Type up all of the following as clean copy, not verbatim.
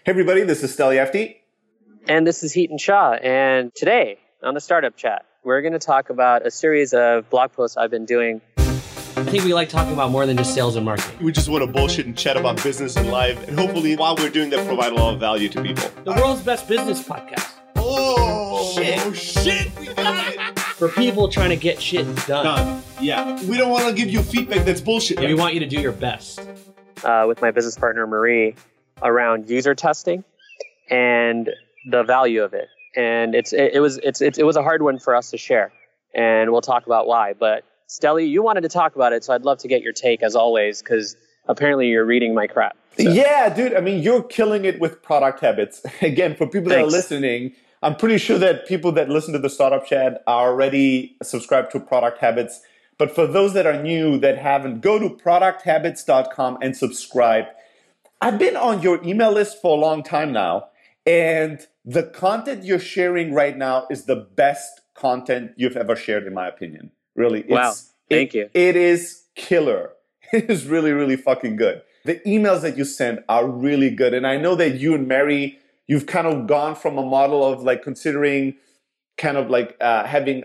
everybody, this is Steli FD. And this is Heaton Shah. And today on the Startup Chat, we're going to talk about a series of blog posts I've been doing. I think we like talking about more than just sales and marketing. We just want to bullshit and chat about business and life. And hopefully, while we're doing that, provide a lot of value to people. The world's best business podcast. Oh, shit. We got it. For people trying to get shit done. Yeah. We don't want to give you feedback that's bullshit. Yeah, we want you to do your best. With my business partner, Marie, around user testing and the value of it. And it was a hard one for us to share. And we'll talk about why. But Steli, you wanted to talk about it, so I'd love to get your take as always, because apparently you're reading my crap. So. Yeah, dude. I mean, you're killing it with product habits. Again, for people that are listening, I'm pretty sure that people that listen to the Startup Chat are already subscribed to Product Habits. But for those that are new, that haven't, go to producthabits.com and subscribe. I've been on your email list for a long time now, and the content you're sharing right now is the best content you've ever shared, in my opinion. Really. Wow. Thank you. It is killer. It is really, really fucking good. The emails that you send are really good. And I know that you and Mary, you've kind of gone from a model of like considering kind of like having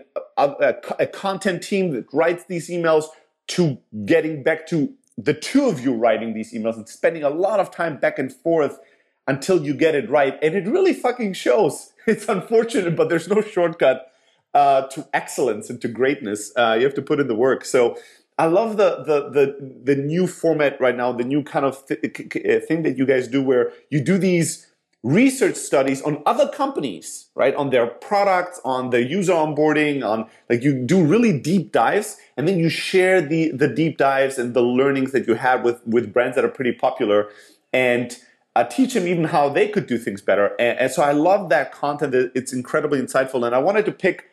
a content team that writes these emails to getting back to the two of you writing these emails and spending a lot of time back and forth until you get it right. And it really fucking shows. It's unfortunate, but there's no shortcut to excellence and to greatness. You have to put in the work. So I love the new format right now, the new kind of thing that you guys do where you do these research studies on other companies, right? On their products, on their user onboarding, on like you do really deep dives, and then you share the deep dives and the learnings that you have with brands that are pretty popular, and teach them even how they could do things better. And so I love that content. It's incredibly insightful. And I wanted to pick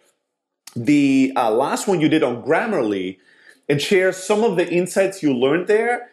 the last one you did on Grammarly and share some of the insights you learned there.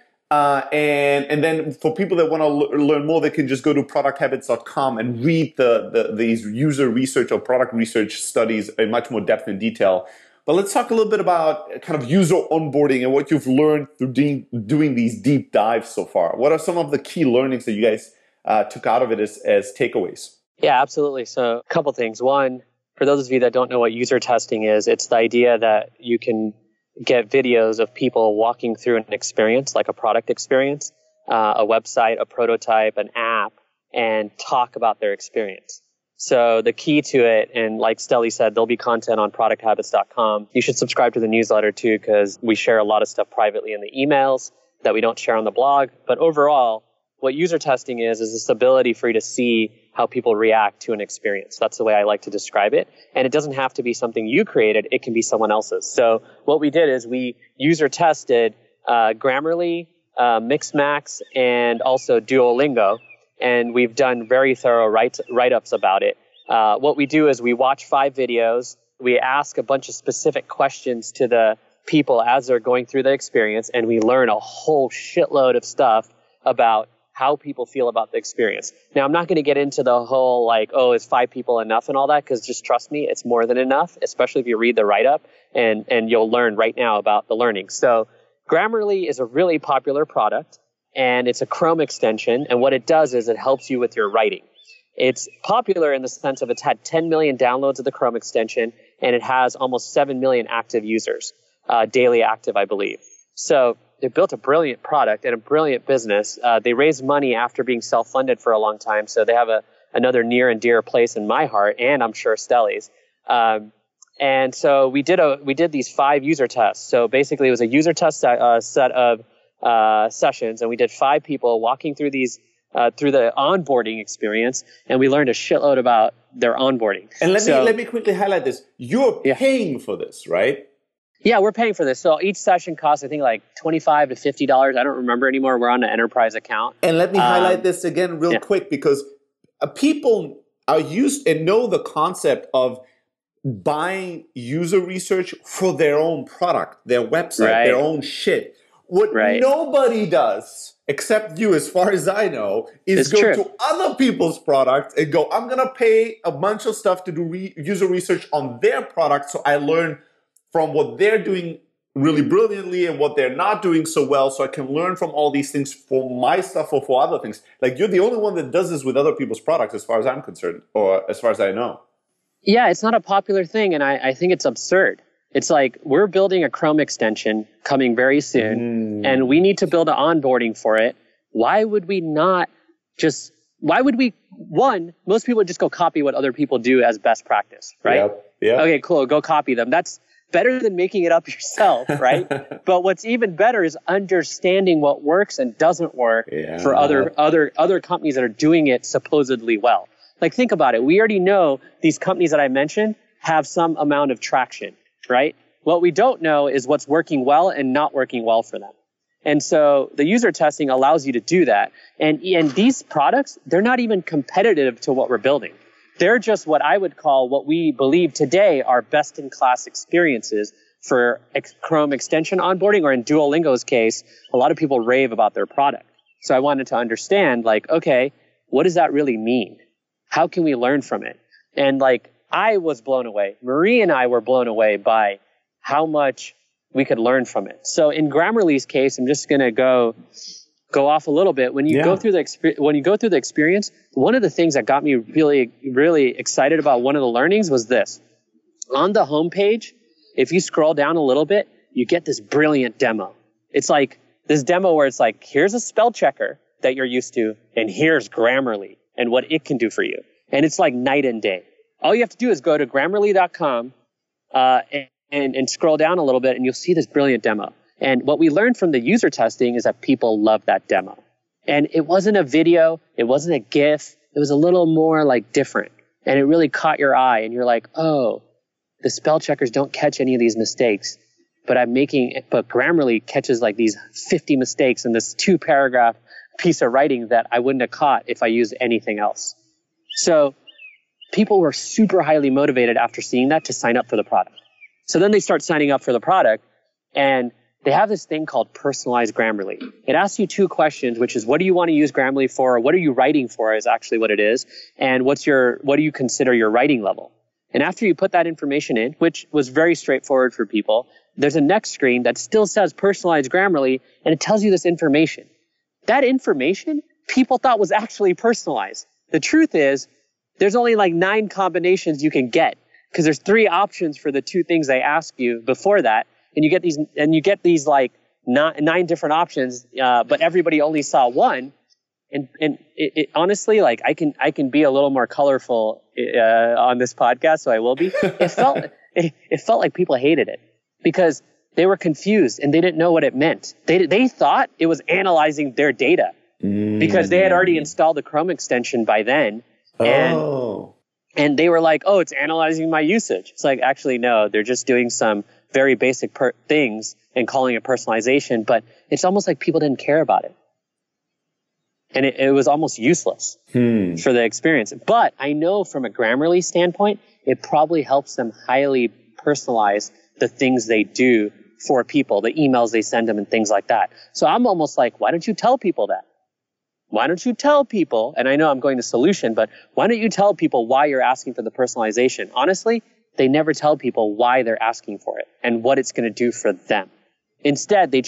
And then for people that want to learn more, they can just go to producthabits.com and read these user research or product research studies in much more depth and detail. But let's talk a little bit about kind of user onboarding and what you've learned through doing these deep dives so far. What are some of the key learnings that you guys took out of it as takeaways? Yeah, absolutely. So a couple things. One, for those of you that don't know what user testing is, it's the idea that you can get videos of people walking through an experience, like a product experience, a website, a prototype, an app, and talk about their experience. So the key to it, and like Steli said, there'll be content on producthabits.com. You should subscribe to the newsletter too, because we share a lot of stuff privately in the emails that we don't share on the blog. But overall, what user testing is this ability for you to see how people react to an experience. That's the way I like to describe it. And it doesn't have to be something you created. It can be someone else's. So what we did is we user tested Grammarly, Mixmax, and also Duolingo. And we've done very thorough write-ups about it. What we do is we watch 5 videos. We ask a bunch of specific questions to the people as they're going through the experience. And we learn a whole shitload of stuff about how people feel about the experience. Now, I'm not going to get into the whole like, oh, is 5 people enough and all that, because just trust me, it's more than enough, especially if you read the write-up, and you'll learn right now about the learning. So Grammarly is a really popular product, and it's a Chrome extension, and what it does is it helps you with your writing. It's popular in the sense of it's had 10 million downloads of the Chrome extension, and it has almost 7 million active users, daily active, I believe. So they built a brilliant product and a brilliant business. They raised money after being self-funded for a long time, so they have another near and dear place in my heart, and I'm sure Steli's. And so we did these 5 user tests. So basically, it was a user test set of sessions, and we did 5 people walking through these through the onboarding experience, and we learned a shitload about their onboarding. And let me quickly highlight this. You're paying for this, right? Yeah, we're paying for this. So each session costs, I think, like $25 to $50. I don't remember anymore. We're on an enterprise account. And let me highlight this again real quick, because people are used and know the concept of buying user research for their own product, their website, their own shit. What nobody does, except you, as far as I know, is go to other people's products and go, I'm going to pay a bunch of stuff to do user research on their product so I learn from what they're doing really brilliantly and what they're not doing so well, so I can learn from all these things for my stuff or for other things. Like, you're the only one that does this with other people's products, as far as I'm concerned, or as far as I know. Yeah, it's not a popular thing, and I think it's absurd. It's like, we're building a Chrome extension coming very soon, and we need to build an onboarding for it. Why would we most people would just go copy what other people do as best practice, right? Yep. Okay, cool, go copy them. That's better than making it up yourself, right? But what's even better is understanding what works and doesn't work for other companies that are doing it supposedly well. Like, think about it. We already know these companies that I mentioned have some amount of traction, right? What we don't know is what's working well and not working well for them. And so the user testing allows you to do that. And these products, they're not even competitive to what we're building. They're just what I would call, what we believe today are best-in-class experiences for Chrome extension onboarding, or in Duolingo's case, a lot of people rave about their product. So I wanted to understand, like, okay, what does that really mean? How can we learn from it? And like, I was blown away. Marie and I were blown away by how much we could learn from it. So in Grammarly's case, I'm just going to go off a little bit. When you go through the experience, one of the things that got me really, really excited about one of the learnings was this. On the homepage, if you scroll down a little bit, you get this brilliant demo. It's like this demo where it's like, here's a spell checker that you're used to, and here's Grammarly and what it can do for you. And it's like night and day. All you have to do is go to Grammarly.com and scroll down a little bit, and you'll see this brilliant demo. And what we learned from the user testing is that people love that demo. And it wasn't a video, it wasn't a GIF, it was a little more like different. And it really caught your eye, and you're like, oh, the spell checkers don't catch any of these mistakes, but Grammarly catches like these 50 mistakes in this 2-paragraph piece of writing that I wouldn't have caught if I used anything else. So people were super highly motivated after seeing that to sign up for the product. So then they start signing up for the product, and they have this thing called personalized Grammarly. It asks you 2 questions, which is, what do you want to use Grammarly for? Or what are you writing for is actually what it is. And what do you consider your writing level? And after you put that information in, which was very straightforward for people, there's a next screen that still says personalized Grammarly, and it tells you this information. That information people thought was actually personalized. The truth is, there's only like 9 combinations you can get, because there's 3 options for the 2 things they ask you before that. And you get these like 9 different options, but everybody only saw one. And it honestly, like, I can be a little more colorful on this podcast, so I will be. It felt like people hated it because they were confused and they didn't know what it meant. They thought it was analyzing their data because they had already installed the Chrome extension by then. And they were like, oh, it's analyzing my usage. It's like, actually, no, they're just doing some very basic things and calling it personalization, but it's almost like people didn't care about it. And it was almost useless for the experience. But I know from a Grammarly standpoint, it probably helps them highly personalize the things they do for people, the emails they send them and things like that. So I'm almost like, why don't you tell people that? Why don't you tell people, and I know I'm going to solution, but why don't you tell people why you're asking for the personalization? Honestly, they never tell people why they're asking for it and what it's going to do for them. Instead, they